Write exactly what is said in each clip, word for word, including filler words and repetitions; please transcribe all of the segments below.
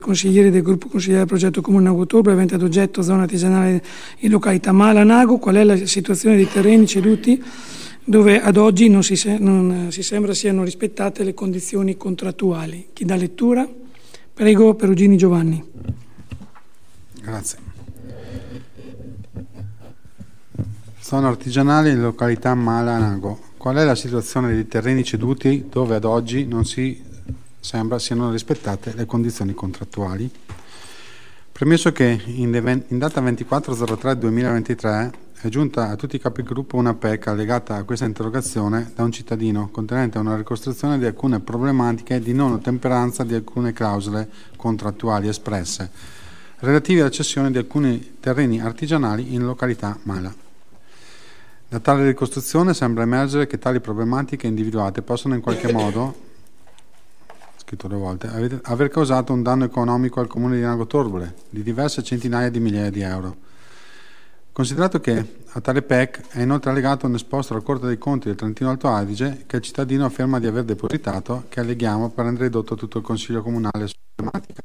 consiglieri del gruppo consigliere del progetto Comune Nago Torbole avente ad oggetto zona artigianale in località Mala Nago. Qual è la situazione dei terreni ceduti dove ad oggi non si, se- non si sembra siano rispettate le condizioni contrattuali? Chi dà lettura? Prego, Perugini Giovanni. Grazie. Zona artigianale in località Mala Nago. Qual è la situazione dei terreni ceduti dove ad oggi non si sembra siano rispettate le condizioni contrattuali? Premesso che in, in data ventiquattro zero tre duemilaventitré è giunta a tutti i capigruppo una P E C allegata a questa interrogazione da un cittadino contenente una ricostruzione di alcune problematiche di non ottemperanza di alcune clausole contrattuali espresse relative alla cessione di alcuni terreni artigianali in località Mala. Da tale ricostruzione sembra emergere che tali problematiche individuate possono in qualche modo, scritto due volte, aver causato un danno economico al comune di Nago Torbole di diverse centinaia di migliaia di euro. Considerato che a tale P E C è inoltre allegato un esposto alla Corte dei Conti del Trentino Alto Adige che il cittadino afferma di aver depositato, che alleghiamo per rendere ridotto tutto il Consiglio Comunale sulla tematica.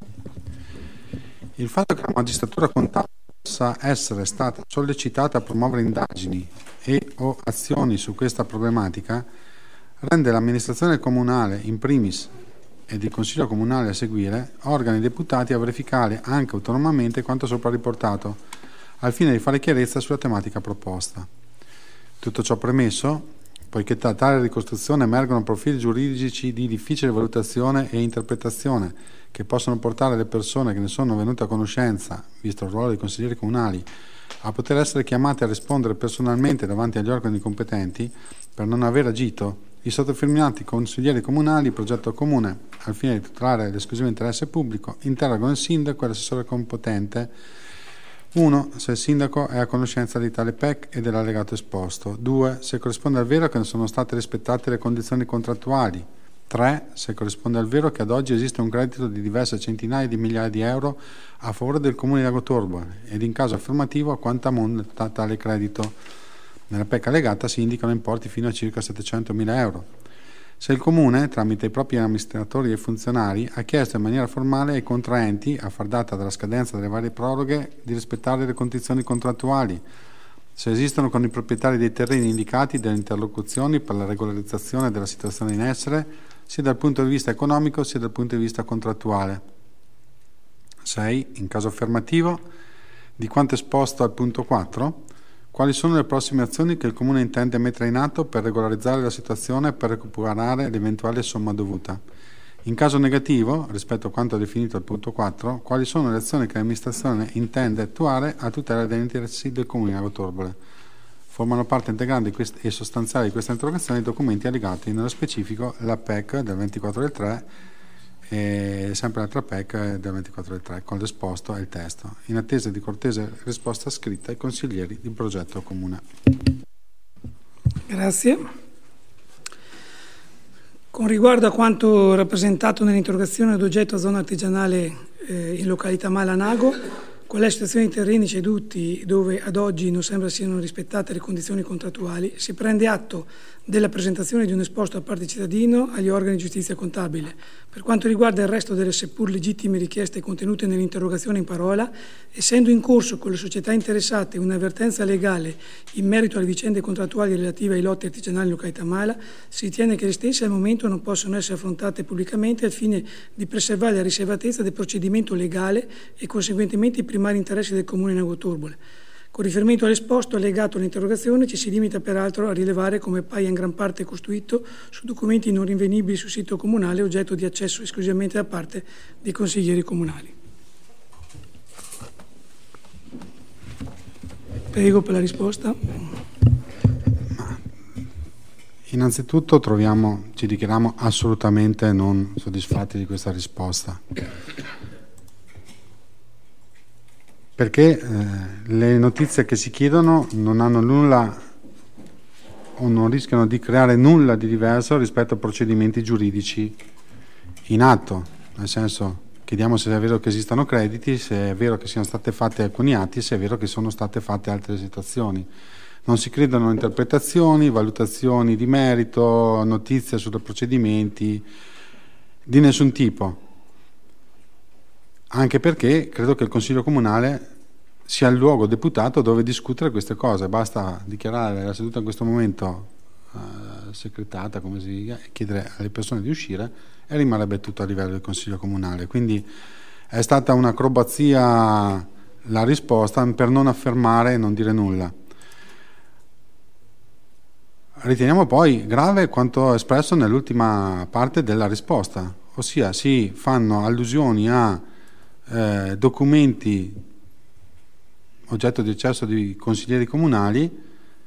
Il fatto che la magistratura contabile possa essere stata sollecitata a promuovere indagini e o azioni su questa problematica rende l'amministrazione comunale in primis ed il Consiglio Comunale a seguire organi deputati a verificare anche autonomamente quanto sopra riportato, al fine di fare chiarezza sulla tematica proposta. Tutto ciò premesso, poiché da tale ricostruzione emergono profili giuridici di difficile valutazione e interpretazione che possono portare le persone che ne sono venute a conoscenza, visto il ruolo dei consiglieri comunali, a poter essere chiamate a rispondere personalmente davanti agli organi competenti per non aver agito, i sottofirmati consiglieri comunali, progetto comune, al fine di tutelare l'esclusivo interesse pubblico, interrogano il sindaco e l'assessore competente. uno. Se il sindaco è a conoscenza di tale P E C e dell'allegato esposto. due. Se corrisponde al vero che non sono state rispettate le condizioni contrattuali. tre. Se corrisponde al vero che ad oggi esiste un credito di diverse centinaia di migliaia di euro a favore del comune di Nago Torbole ed in caso affermativo a quanto ammonta tale credito. Nella P E C allegata si indicano importi fino a circa settecentomila euro. Se il Comune, tramite i propri amministratori e funzionari, ha chiesto in maniera formale ai contraenti, a far data dalla scadenza delle varie proroghe, di rispettare le condizioni contrattuali, se esistono con i proprietari dei terreni indicati delle interlocuzioni per la regolarizzazione della situazione in essere, sia dal punto di vista economico sia dal punto di vista contrattuale. sei. In caso affermativo, di quanto esposto al punto quattro, quali sono le prossime azioni che il Comune intende mettere in atto per regolarizzare la situazione e per recuperare l'eventuale somma dovuta? In caso negativo, rispetto a quanto definito al punto quattro, quali sono le azioni che l'amministrazione intende attuare a tutela degli interessi del Comune di Nago Torbole? Formano parte integrante e sostanziale di questa interrogazione i documenti allegati, nello specifico la P E C del ventiquattro del tre e sempre l'altra P E C del ventiquattro del tre, con l'esposto e il testo, in attesa di cortese risposta scritta ai consiglieri di progetto comune. Grazie. Con riguardo a quanto rappresentato nell'interrogazione ad oggetto zona artigianale eh, in località Mala Nago, qual è la situazione dei terreni ceduti dove ad oggi non sembra siano rispettate le condizioni contrattuali, si prende atto della presentazione di un esposto a parte cittadino agli organi di giustizia contabile. Per quanto riguarda il resto delle seppur legittime richieste contenute nell'interrogazione in parola, essendo in corso con le società interessate un'avvertenza legale in merito alle vicende contrattuali relative ai lotti artigianali in località Mala, si ritiene che le stesse al momento non possono essere affrontate pubblicamente al fine di preservare la riservatezza del procedimento legale e conseguentemente i primari interessi del Comune di Nago Torbole. Con riferimento all'esposto allegato all'interrogazione ci si limita peraltro a rilevare come appaia in gran parte costruito su documenti non rinvenibili sul sito comunale oggetto di accesso esclusivamente da parte dei consiglieri comunali. Prego per la risposta. Innanzitutto troviamo, ci dichiariamo assolutamente non soddisfatti di questa risposta. Perché eh, le notizie che si chiedono non hanno nulla o non rischiano di creare nulla di diverso rispetto a procedimenti giuridici in atto, nel senso chiediamo se è vero che esistano crediti, se è vero che siano state fatte alcuni atti, se è vero che sono state fatte altre situazioni. Non si credono interpretazioni, valutazioni di merito, notizie su procedimenti di nessun tipo. anche perché credo che il Consiglio Comunale sia il luogo deputato dove discutere queste cose. Basta dichiarare la seduta in questo momento eh, secretata, come si dice, e chiedere alle persone di uscire, e rimarrebbe tutto a livello del Consiglio Comunale. Quindi è stata un'acrobazia la risposta per non affermare e non dire nulla. Riteniamo poi grave quanto espresso nell'ultima parte della risposta, ossia si fanno allusioni a eh, documenti oggetto di accesso di consiglieri comunali,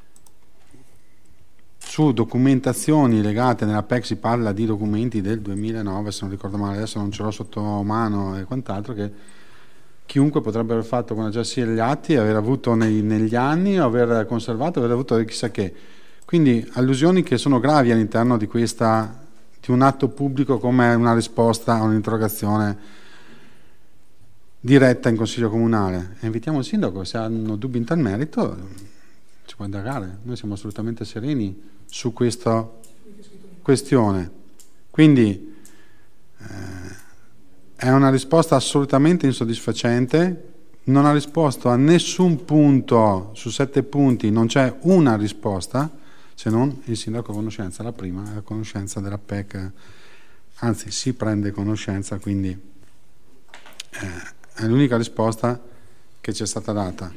su documentazioni legate, nella P E C si parla di documenti del duemilanove, se non ricordo male, adesso non ce l'ho sotto mano e quant'altro, che chiunque potrebbe aver fatto con già sia gli atti, aver avuto nei, negli anni, o aver conservato, aver avuto chissà che. Quindi allusioni che sono gravi all'interno di questa, di un atto pubblico come una risposta a un'interrogazione diretta in Consiglio Comunale. E invitiamo il Sindaco, se hanno dubbi in tal merito, ci può indagare. Noi siamo assolutamente sereni su questa questione. Quindi eh, è una risposta assolutamente insoddisfacente, non ha risposto a nessun punto, su sette punti non c'è una risposta, se non il sindaco a conoscenza. La prima è la conoscenza della P E C, anzi si prende conoscenza, quindi eh, è l'unica risposta che ci è stata data.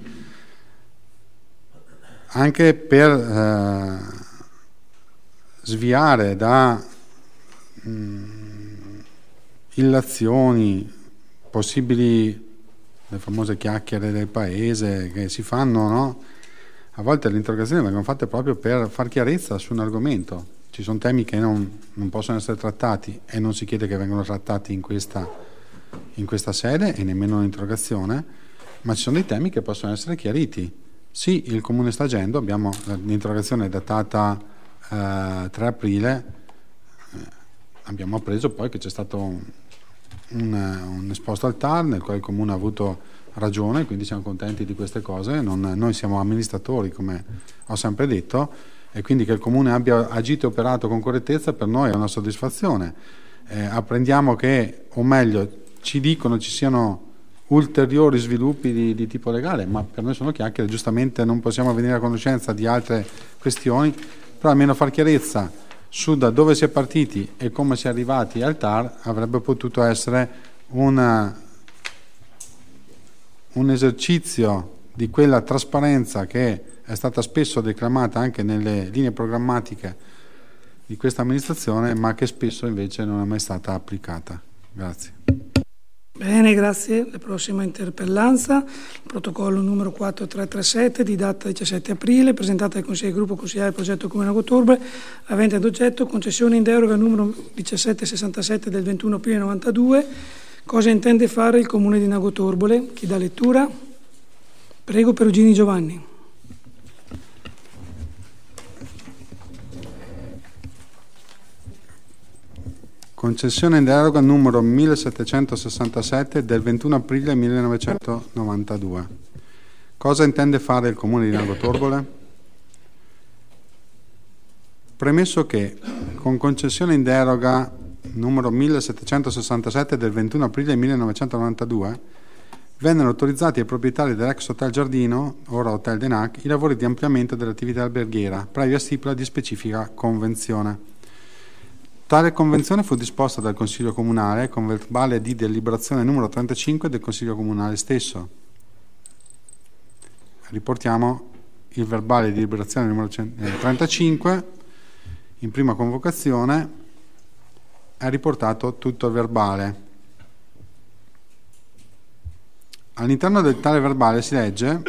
Anche per eh, sviare da mh, illazioni, possibili, le famose chiacchiere del paese che si fanno, no? A volte le interrogazioni vengono fatte proprio per far chiarezza su un argomento. Ci sono temi che non, non possono essere trattati e non si chiede che vengano trattati in questa, in questa sede e nemmeno un'interrogazione, ma ci sono dei temi che possono essere chiariti. Sì, il Comune sta agendo, abbiamo l'interrogazione datata eh, tre aprile, eh, abbiamo appreso poi che c'è stato un, un, un esposto al T A R nel quale il Comune ha avuto ragione, quindi siamo contenti di queste cose. Non, noi siamo amministratori, come ho sempre detto, e quindi che il Comune abbia agito e operato con correttezza per noi è una soddisfazione. Eh, apprendiamo che, o meglio, ci dicono ci siano ulteriori sviluppi di, di tipo legale, ma per noi sono chiacchiere, giustamente non possiamo venire a conoscenza di altre questioni, però almeno far chiarezza su da dove si è partiti e come si è arrivati al T A R avrebbe potuto essere una un esercizio di quella trasparenza che è stata spesso declamata anche nelle linee programmatiche di questa amministrazione, ma che spesso invece non è mai stata applicata. Grazie. Bene, grazie. La prossima interpellanza, protocollo numero quattro tre tre sette di data diciassette aprile, presentata dal Consiglio del Gruppo Consigliare del Progetto Comune Nago Torbole, avente ad oggetto concessione in deroga numero diciassette sessantasette del ventuno aprile novantadue. Cosa intende fare il Comune di Nago Torbole? Chi dà lettura? Prego, Perugini Giovanni. Concessione in deroga numero millesettecentosessantasette del ventuno aprile millenovecentonovantadue. Cosa intende fare il Comune di Nago Torbole? Premesso che con concessione in deroga numero millesettecentosessantasette del ventuno aprile millenovecentonovantadue vennero autorizzati ai proprietari dell'ex Hotel Giardino, ora Hotel Denac, i lavori di ampliamento dell'attività alberghiera, previa stipula di specifica convenzione. Tale convenzione fu disposta dal Consiglio Comunale con verbale di deliberazione numero trentacinque del Consiglio Comunale stesso. Riportiamo il verbale di deliberazione numero trentacinque, in prima convocazione è riportato tutto il verbale. All'interno del tale verbale si legge: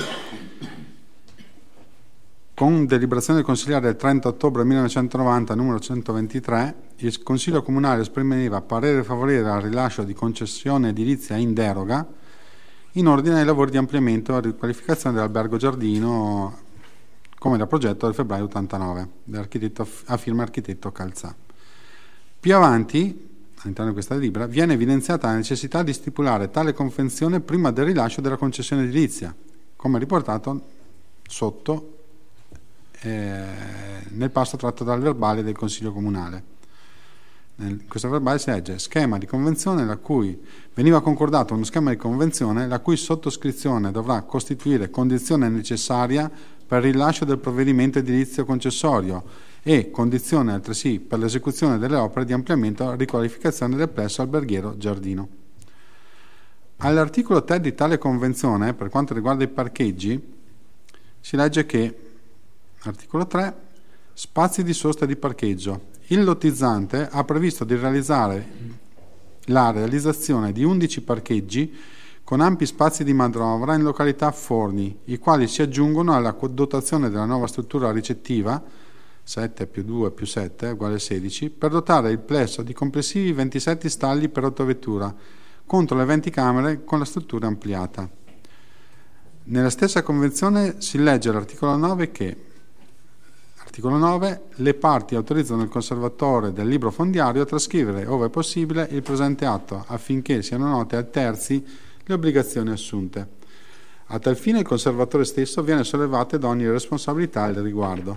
con deliberazione del consigliare del trenta ottobre millenovecentonovanta numero centoventitré, il Consiglio Comunale esprimeva parere favorevole al rilascio di concessione edilizia in deroga in ordine ai lavori di ampliamento e riqualificazione dell'albergo Giardino, come da progetto del febbraio ottantanove, dell'architetto a firma architetto Calzà. Più avanti, all'interno di questa delibera, viene evidenziata la necessità di stipulare tale convenzione prima del rilascio della concessione edilizia, come riportato sotto eh, nel passo tratto dal verbale del Consiglio Comunale. In questo verbale si legge schema di convenzione la cui veniva concordato uno schema di convenzione la cui sottoscrizione dovrà costituire condizione necessaria per il rilascio del provvedimento edilizio concessorio e condizione altresì per l'esecuzione delle opere di ampliamento e riqualificazione del plesso alberghiero giardino. All'articolo tre di tale convenzione, per quanto riguarda i parcheggi, si legge che, articolo tre, spazi di sosta di parcheggio. Il lottizzante ha previsto di realizzare la realizzazione di undici parcheggi con ampi spazi di manovra in località Forni, i quali si aggiungono alla dotazione della nuova struttura ricettiva sette più due più sette uguale sedici, per dotare il plesso di complessivi ventisette stalli per autovettura contro le venti camere con la struttura ampliata. Nella stessa convenzione si legge all'articolo nove che articolo nove le parti autorizzano il conservatore del libro fondiario a trascrivere, ove possibile, il presente atto affinché siano note a terzi le obbligazioni assunte. A tal fine il conservatore stesso viene sollevato da ogni responsabilità al riguardo.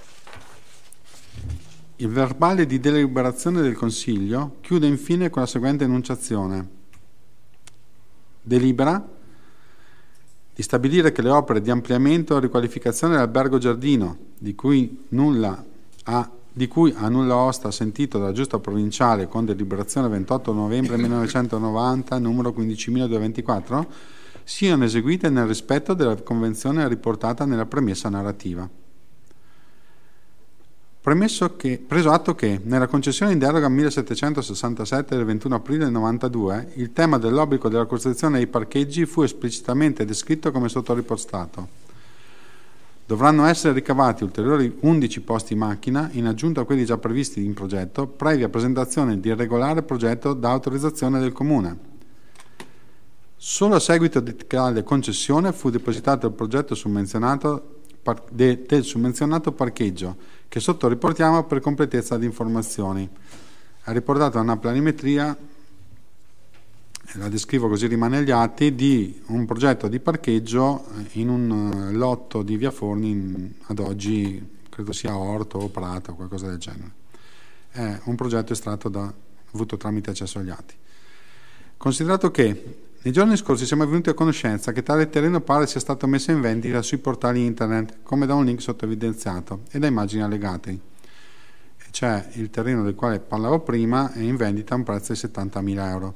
Il verbale di deliberazione del Consiglio chiude infine con la seguente enunciazione. Delibera di stabilire che le opere di ampliamento e riqualificazione dell'albergo giardino, di cui nulla ha, di cui a nulla osta sentito dalla Giunta provinciale con deliberazione ventotto novembre millenovecentonovanta, numero quindicimiladuecentoventiquattro, siano eseguite nel rispetto della convenzione riportata nella premessa narrativa. Premesso che, preso atto che, nella concessione in deroga millesettecentosessantasette del ventuno aprile novantadue, il tema dell'obbligo della costruzione dei parcheggi fu esplicitamente descritto come sotto ripostato. Dovranno essere ricavati ulteriori undici posti macchina, in aggiunta a quelli già previsti in progetto, previa presentazione di regolare progetto da autorizzazione del Comune. Solo a seguito di tale concessione fu depositato il progetto summenzionato de, del summenzionato parcheggio, che sotto riportiamo per completezza di informazioni. Ha riportato una planimetria, la descrivo così rimane agli atti, di un progetto di parcheggio in un lotto di via Forni, ad oggi credo sia Orto o Prato o qualcosa del genere. È un progetto estratto da, avuto tramite accesso agli atti. Considerato che nei giorni scorsi siamo venuti a conoscenza che tale terreno pare sia stato messo in vendita sui portali internet, come da un link sotto evidenziato, e da immagini allegate. C'è il terreno del quale parlavo prima, è in vendita a un prezzo di settantamila euro,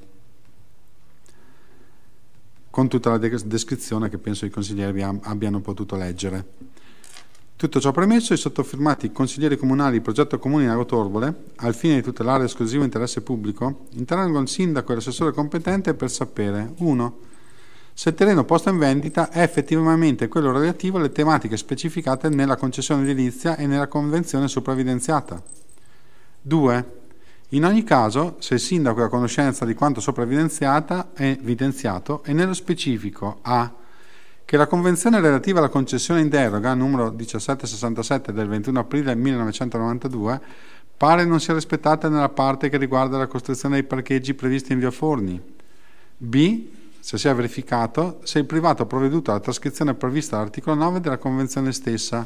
con tutta la descrizione che penso i consiglieri abbiano potuto leggere. Tutto ciò premesso, i sottofirmati consiglieri comunali di progetto comune in Lago Torbole, al fine di tutelare l'esclusivo interesse pubblico, interrogano il sindaco e l'assessore competente per sapere uno Se il terreno posto in vendita è effettivamente quello relativo alle tematiche specificate nella concessione edilizia e nella convenzione sopraevidenziata. due In ogni caso, se il sindaco è a conoscenza di quanto sopraevidenziata è evidenziato e nello specifico a che la convenzione relativa alla concessione in deroga, numero millesettecentosessantasette del ventuno aprile millenovecentonovantadue, pare non sia rispettata nella parte che riguarda la costruzione dei parcheggi previsti in via Forni. B. Se si è verificato se il privato ha provveduto alla trascrizione prevista all'articolo nove della convenzione stessa.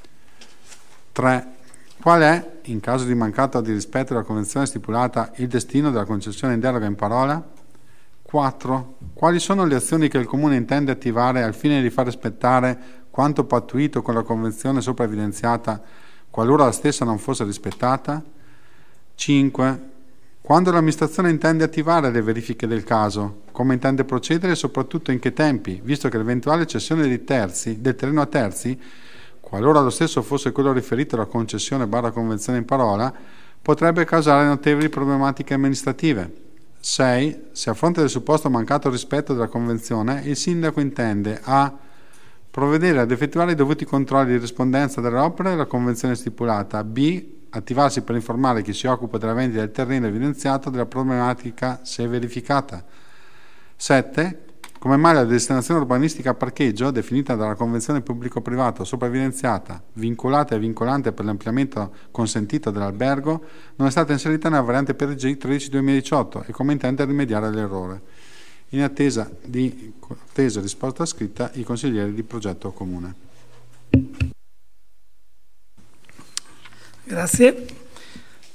tre. Qual è, in caso di mancato di rispetto della convenzione stipulata, il destino della concessione in deroga in parola? quattro. Quali sono le azioni che il Comune intende attivare al fine di far rispettare quanto pattuito con la convenzione sopra evidenziata, qualora la stessa non fosse rispettata? cinque. Quando l'amministrazione intende attivare le verifiche del caso, come intende procedere e soprattutto in che tempi, visto che l'eventuale cessione di terzi, del terreno a terzi, qualora lo stesso fosse quello riferito alla concessione barra convenzione in parola, potrebbe causare notevoli problematiche amministrative. sei. Se a fronte del supposto mancato rispetto della Convenzione, il Sindaco intende a. Provvedere ad effettuare i dovuti controlli di rispondenza delle opere alla Convenzione stipulata, b. Attivarsi per informare chi si occupa della vendita del terreno evidenziato della problematica se verificata. sette. Come mai la destinazione urbanistica a parcheggio, definita dalla Convenzione pubblico-privato sopra evidenziata, vincolata e vincolante per l'ampliamento consentito dell'albergo, non è stata inserita nella variante P R G tredici duemiladiciotto e come intende rimediare all'errore. In attesa di cortese risposta scritta, i consiglieri di progetto comune. Grazie.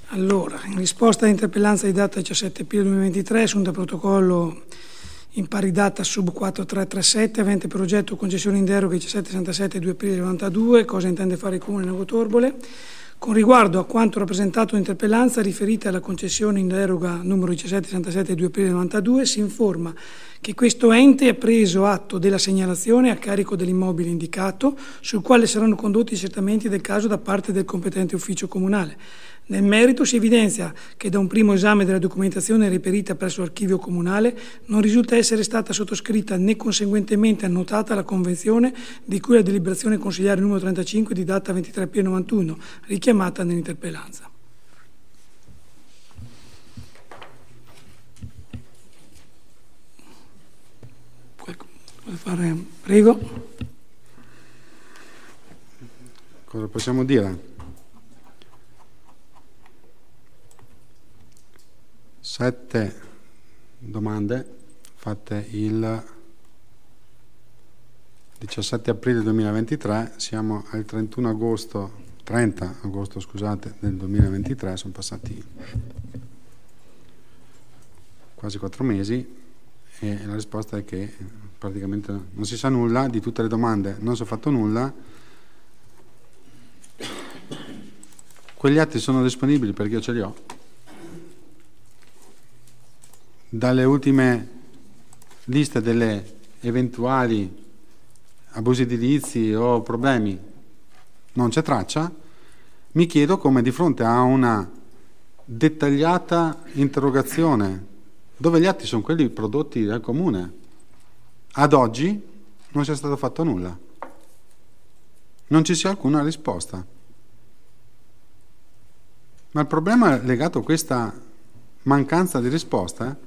Allora, in risposta all'interpellanza di data diciassette aprile duemilaventitré, assunta a protocollo in pari data sub quattrotrecentotrentasette, avente per oggetto concessione in deroga diciassette sessantasette due aprile novantadue, cosa intende fare il Comune di Nago Torbole, con riguardo a quanto rappresentato nell'interpellanza riferita alla concessione in deroga numero diciassette sessantasette due aprile novantadue, si informa che questo ente ha preso atto della segnalazione a carico dell'immobile indicato, sul quale saranno condotti i accertamenti del caso da parte del competente ufficio comunale. Nel merito si evidenzia che da un primo esame della documentazione reperita presso l'archivio comunale non risulta essere stata sottoscritta né conseguentemente annotata la convenzione di cui la deliberazione consigliare numero trentacinque di data ventitré aprile novantuno, richiamata nell'interpellanza. Vuole fare? Prego. Cosa possiamo dire? Sette domande fatte il diciassette aprile duemilaventitré, siamo al trentuno agosto, trenta agosto scusate, del duemilaventitré, sono passati quasi quattro mesi e la risposta è che praticamente non si sa nulla di tutte le domande, non si è fatto nulla. Quegli atti sono disponibili perché io ce li ho. Dalle ultime liste delle eventuali abusi edilizi o problemi non c'è traccia. Mi chiedo come di fronte a una dettagliata interrogazione dove gli atti sono quelli prodotti dal Comune, ad oggi non sia stato fatto nulla, non ci sia alcuna risposta. Ma il problema legato a questa mancanza di risposta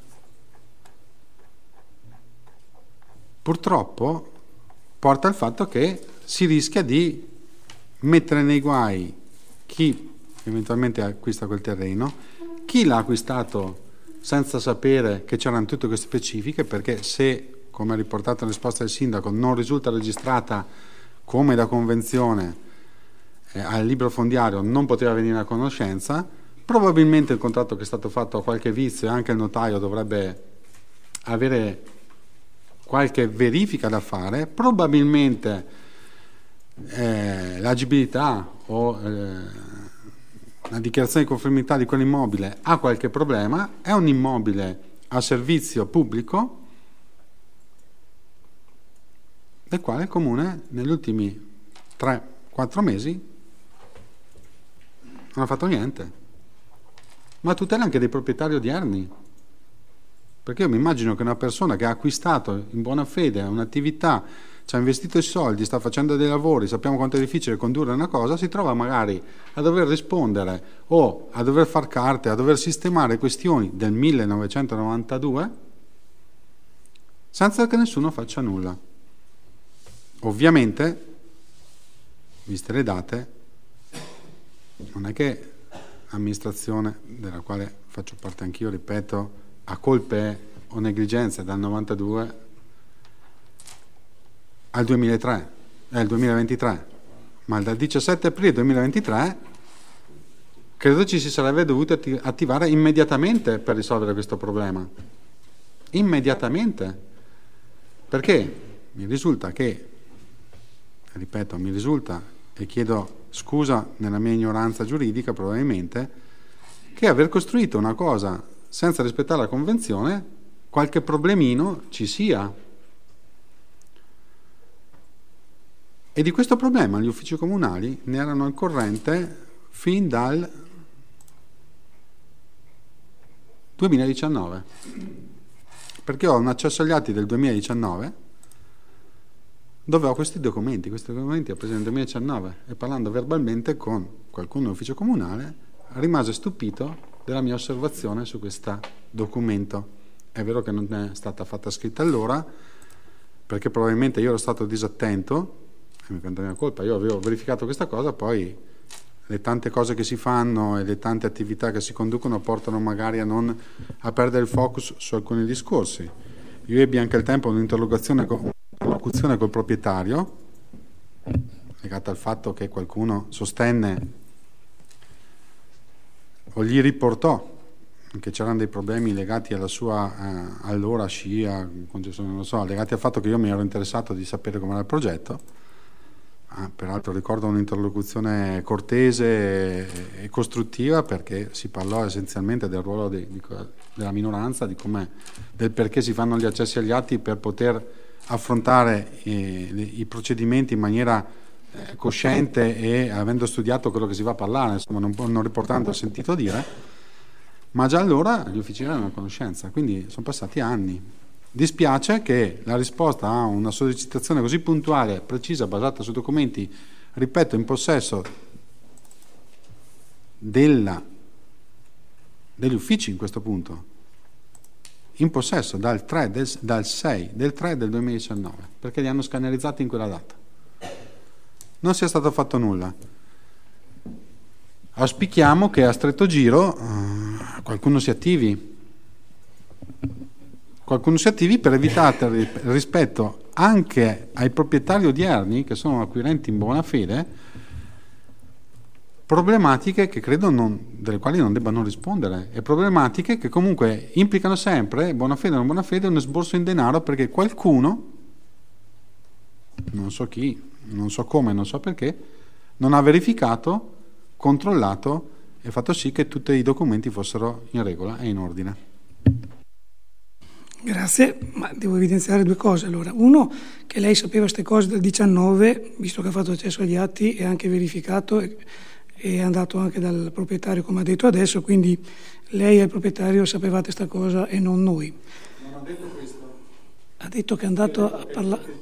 purtroppo porta al fatto che si rischia di mettere nei guai chi eventualmente acquista quel terreno, chi l'ha acquistato senza sapere che c'erano tutte queste specifiche, perché se, come ha riportato la risposta del sindaco, non risulta registrata come da convenzione eh, al libro fondiario, non poteva venire a conoscenza. Probabilmente il contratto che è stato fatto ha qualche vizio e anche il notaio dovrebbe avere qualche verifica da fare, probabilmente eh, l'agibilità o eh, la dichiarazione di conformità di quell'immobile ha qualche problema, è un immobile a servizio pubblico del quale il Comune negli ultimi tre quattro mesi non ha fatto niente, ma tutela anche dei proprietari odierni. Perché io mi immagino che una persona che ha acquistato in buona fede un'attività, ci ha investito i soldi, sta facendo dei lavori, sappiamo quanto è difficile condurre una cosa, si trova magari a dover rispondere o a dover far carte, a dover sistemare questioni del millenovecentonovantadue senza che nessuno faccia nulla. Ovviamente, viste le date, non è che l'amministrazione della quale faccio parte anch'io, ripeto, a colpe o negligenze dal novantadue al duemilatré, è il duemilaventitré, ma dal diciassette aprile duemilaventitré credo ci si sarebbe dovuto attivare immediatamente per risolvere questo problema. Immediatamente. Perché mi risulta che, ripeto, mi risulta, e chiedo scusa nella mia ignoranza giuridica probabilmente, che aver costruito una cosa senza rispettare la convenzione, qualche problemino ci sia. E di questo problema gli uffici comunali ne erano al corrente fin dal duemiladiciannove, perché ho un accesso agli atti del duemiladiciannove dove ho questi documenti, questi documenti ho presi nel duemiladiciannove, e parlando verbalmente con qualcuno dell'ufficio comunale rimase stupito della mia osservazione su questo documento. È vero che non è stata fatta scritta allora, perché probabilmente io ero stato disattento, e mi prendo la mia colpa, io avevo verificato questa cosa, poi le tante cose che si fanno e le tante attività che si conducono portano magari a non a perdere il focus su alcuni discorsi. Io ebbi anche al tempo un'interlocuzione con, un'interlocuzione col proprietario legata al fatto che qualcuno sostenne o gli riportò che c'erano dei problemi legati alla sua eh, allora scia, non lo so, legati al fatto che io mi ero interessato di sapere com'era il progetto. Ah, peraltro ricordo un'interlocuzione cortese e, e costruttiva, perché si parlò essenzialmente del ruolo di, di, della minoranza, di come, del perché si fanno gli accessi agli atti per poter affrontare eh, i procedimenti in maniera eh, cosciente e avendo studiato quello che si va a parlare, insomma, non, non riportando il sentito dire. Ma già allora gli ufficiali erano a conoscenza, quindi sono passati anni. Dispiace che la risposta a una sollecitazione così puntuale, precisa, basata su documenti, ripeto, in possesso della, degli uffici in questo punto, in possesso dal, tre del, dal sei del tre del duemiladiciannove, perché li hanno scannerizzati in quella data. Non sia stato fatto nulla. Auspichiamo che a stretto giro uh, qualcuno si attivi, qualcuno si attivi per evitare rispetto anche ai proprietari odierni, che sono acquirenti in buona fede, problematiche che credo non, delle quali non debbano rispondere, e problematiche che comunque implicano sempre, buona fede o non buona fede, un esborso in denaro, perché qualcuno, non so chi, non so come, non so perché, non ha verificato, controllato e fatto sì che tutti i documenti fossero in regola e in ordine. Grazie, ma devo evidenziare due cose allora. Uno, che lei sapeva queste cose del diciannove, visto che ha fatto accesso agli atti e anche verificato, e è andato anche dal proprietario come ha detto adesso, quindi lei e il proprietario sapevate questa cosa e non noi. Non ha detto questo. Ha detto che è andato a parlare...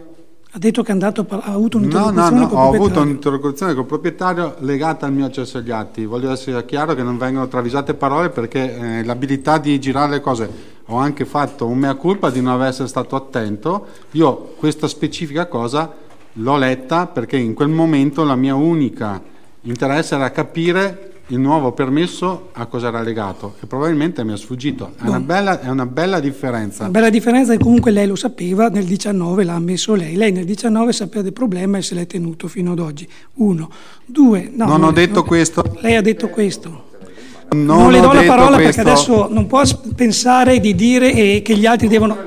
Ha detto che è andato a, ha avuto un'interlocuzione no, no, no, col ho proprietario. avuto un'interlocuzione col proprietario legata al mio accesso agli atti. Voglio essere chiaro che non vengono travisate parole, perché eh, l'abilità di girare le cose, ho anche fatto un mea culpa di non aver essere stato attento. Io questa specifica cosa l'ho letta perché in quel momento la mia unica interesse era capire il nuovo permesso a cosa era legato, e probabilmente mi è sfuggito. È una bella, è una bella differenza. Una bella differenza, e comunque lei lo sapeva, nel diciannove l'ha ammesso lei. Lei nel diciannove sapeva del problema e se l'è tenuto fino ad oggi. Uno. Due. No, non non ho detto non, questo. Lei ha detto questo. Non, non le do la parola questo. Perché adesso non può pensare di dire eh, che gli altri devono...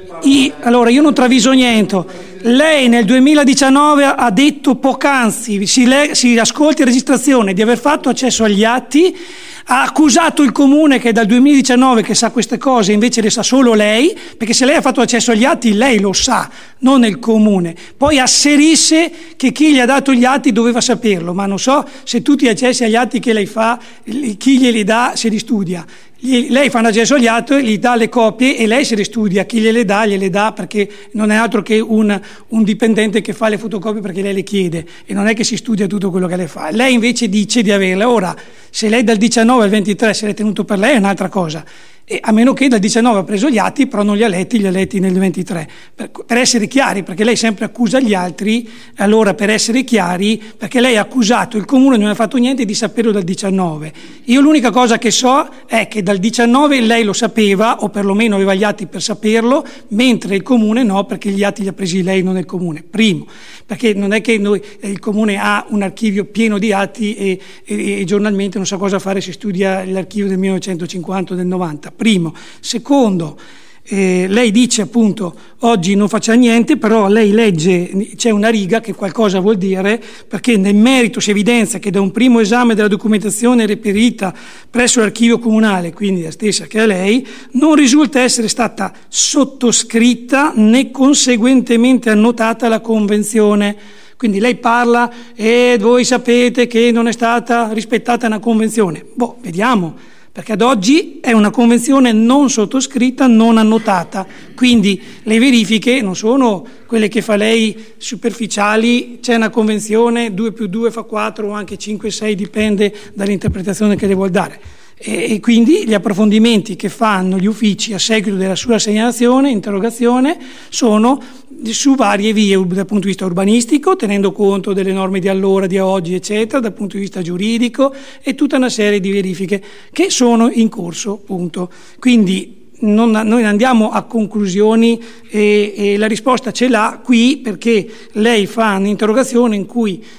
I, allora io non traviso niente. Lei nel duemiladiciannove ha detto poc'anzi, si, le, si ascolti registrazione, di aver fatto accesso agli atti, ha accusato il comune che è dal duemiladiciannove che sa queste cose, invece le sa solo lei, perché se lei ha fatto accesso agli atti lei lo sa, non il comune. Poi asserisse che chi gli ha dato gli atti doveva saperlo, ma non so se tutti gli accessi agli atti che lei fa, chi glieli dà se li studia. Lei fa un accesso agli atti, gli dà le copie e lei se le studia, chi gliele dà gliele dà, perché non è altro che un, un dipendente che fa le fotocopie perché lei le chiede, e non è che si studia tutto quello che lei fa. Lei invece dice di averle. Ora, se lei dal diciannove al ventitré se l'è tenuto per lei è un'altra cosa, e a meno che dal diciannove ha preso gli atti, però non li ha letti, li ha letti nel ventitré, per, per essere chiari, perché lei sempre accusa gli altri. Allora, per essere chiari, perché lei ha accusato il comune, non ha fatto niente di saperlo dal diciannove. Io l'unica cosa che so è che dal diciannove lei lo sapeva, o perlomeno aveva gli atti per saperlo, mentre il comune no, perché gli atti li ha presi lei, non il comune. Primo, perché non è che noi, il comune ha un archivio pieno di atti e, e, e giornalmente non sa cosa fare, si studia l'archivio del millenovecentocinquanta o del novanta. Primo. Secondo, eh, lei dice appunto oggi non faccia niente, però lei legge, c'è una riga che qualcosa vuol dire, perché nel merito si evidenzia che da un primo esame della documentazione reperita presso l'archivio comunale, quindi la stessa che è lei, non risulta essere stata sottoscritta né conseguentemente annotata la convenzione. Quindi lei parla e voi sapete che non è stata rispettata una convenzione. Boh, vediamo. Perché ad oggi è una convenzione non sottoscritta, non annotata, quindi le verifiche non sono quelle che fa lei superficiali, c'è una convenzione, due più due fa quattro o anche cinque sei, dipende dall'interpretazione che le vuol dare. E, e quindi gli approfondimenti che fanno gli uffici a seguito della sua segnalazione, interrogazione, sono su varie vie dal punto di vista urbanistico, tenendo conto delle norme di allora, di oggi, eccetera, dal punto di vista giuridico, e tutta una serie di verifiche che sono in corso, punto. Quindi non, noi andiamo a conclusioni e, e la risposta ce l'ha qui, perché lei fa un'interrogazione in cui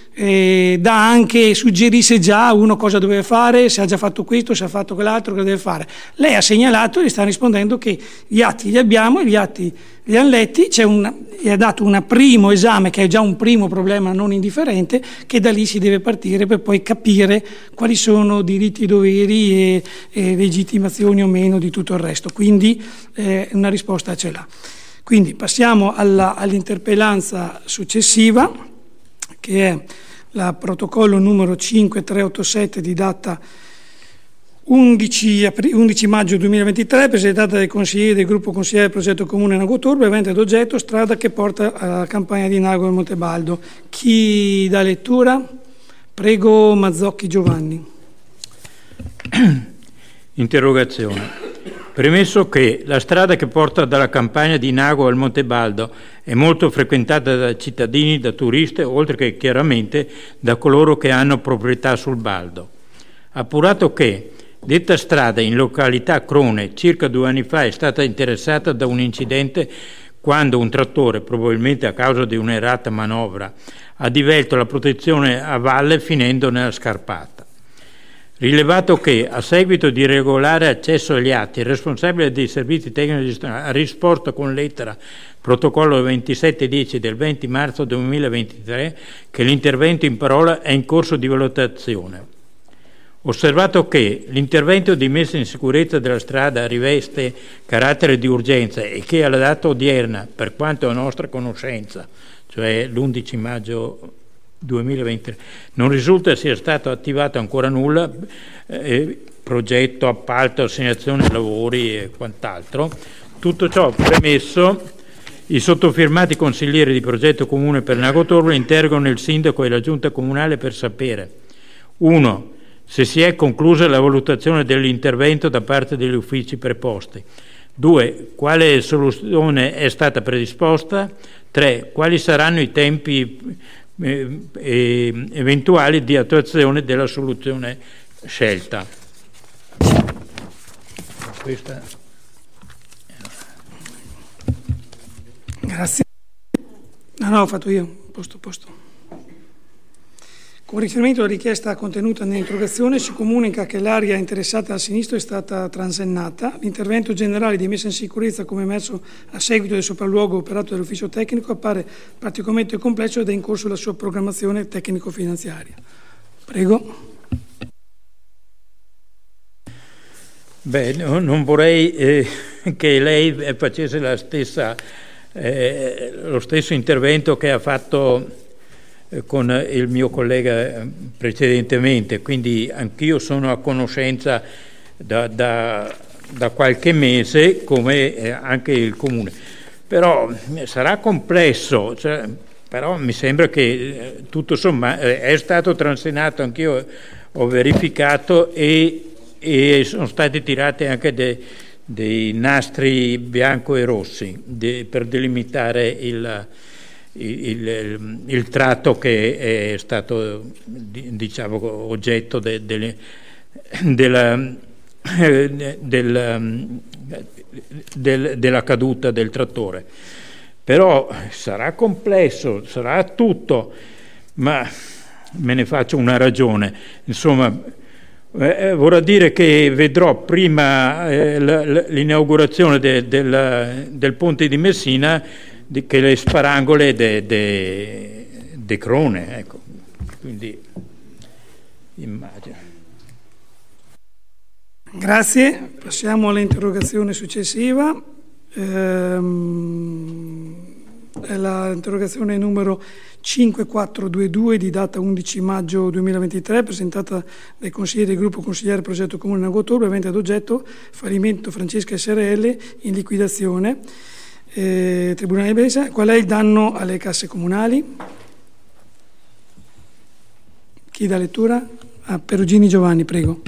eh, dà anche, suggerisce già uno cosa deve fare, se ha già fatto questo, se ha fatto quell'altro, cosa deve fare. Lei ha segnalato e sta rispondendo che gli atti li abbiamo, gli atti li hanno letti, c'è un, gli ha dato un primo esame che è già un primo problema non indifferente, che da lì si deve partire per poi capire quali sono diritti e doveri e, e legittimazioni o meno di tutto il resto. Quindi eh, una risposta ce l'ha. Quindi passiamo alla, all'interpellanza successiva, che è la protocollo numero cinque tre otto sette di data undici maggio duemilaventitré, presentata dai consiglieri del gruppo consigliere del progetto comune Nago Turbo, avente ad oggetto strada che porta alla campagna di Nago e Montebaldo. Chi dà lettura? Prego Mazzocchi Giovanni. Interrogazione. Premesso che la strada che porta dalla campagna di Nago al Montebaldo è molto frequentata da cittadini, da turisti, oltre che chiaramente da coloro che hanno proprietà sul Baldo. Appurato che detta strada in località Crone circa due anni fa è stata interessata da un incidente quando un trattore, probabilmente a causa di un'errata manovra, ha divelto la protezione a valle finendo nella scarpata. Rilevato che, a seguito di regolare accesso agli atti, il responsabile dei servizi tecnici gestionali ha risposto con lettera protocollo ventisette dieci del venti marzo duemilaventitré che l'intervento in parola è in corso di valutazione. Osservato che l'intervento di messa in sicurezza della strada riveste carattere di urgenza e che alla data odierna, per quanto a nostra conoscenza, cioè l'undici maggio duemilaventitré, non risulta sia stato attivato ancora nulla, eh, progetto, appalto, assegnazione lavori e quant'altro. Tutto ciò premesso, i sottofirmati consiglieri di progetto comune per Nago Turbo interrogano il sindaco e la giunta comunale per sapere: uno. Se si è conclusa la valutazione dell'intervento da parte degli uffici preposti. due. Quale soluzione è stata predisposta? tre. Quali saranno i tempi eh, eh, eventuali di attuazione della soluzione scelta? Questa. Grazie. No, no, ho fatto io. Posto, posto. Con riferimento alla richiesta contenuta nell'interrogazione, si comunica che l'area interessata a sinistra è stata transennata. L'intervento generale di messa in sicurezza, come emerso a seguito del sopralluogo operato dall'ufficio tecnico, appare particolarmente complesso ed è in corso la sua programmazione tecnico-finanziaria. Prego. Beh, no, non vorrei eh, che lei facesse la stessa, eh, lo stesso intervento che ha fatto con il mio collega precedentemente, quindi anch'io sono a conoscenza da, da, da qualche mese, come anche il comune. Però sarà complesso, cioè, però mi sembra che tutto sommato è stato transenato, anch'io ho verificato e, e sono stati tirati anche dei, dei nastri bianco e rossi de, per delimitare il Il, il, il tratto che è stato, diciamo, oggetto de, de, della, del, del, della caduta del trattore. Però sarà complesso, sarà tutto, ma me ne faccio una ragione. Insomma, eh, vorrà dire che vedrò prima eh, l'inaugurazione de, del, del ponte di Messina di, che le sparangole de, de, de Crone, ecco. Quindi immagino. Grazie, passiamo all'interrogazione successiva. Ehm, è l'interrogazione numero cinquemilaquattrocentoventidue di data undici maggio duemilaventitré, presentata dai consiglieri del gruppo consigliere progetto comune Nago Turbo, avente ad oggetto fallimento Francesca S R L in liquidazione. Eh, Tribunale di Brescia, qual è il danno alle casse comunali? Chi dà lettura? Ah, Perugini Giovanni, prego.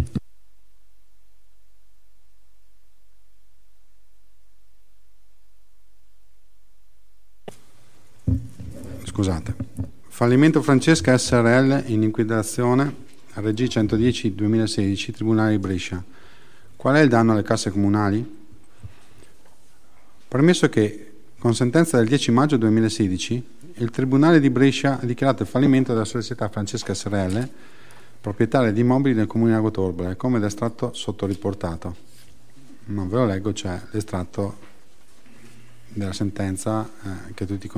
Scusate. Fallimento Francesca S R L in liquidazione R G centodieci duemilasedici, Tribunale di Brescia. Qual è il danno alle casse comunali? Premesso che con sentenza del dieci maggio duemilasedici Il Tribunale di Brescia ha dichiarato il fallimento della società Francesca Serelle, proprietaria di immobili nel comune di Lago Torbole, come l'estratto sottoriportato. Non ve lo leggo, c'è l'estratto della sentenza eh, che tutti conosciamo.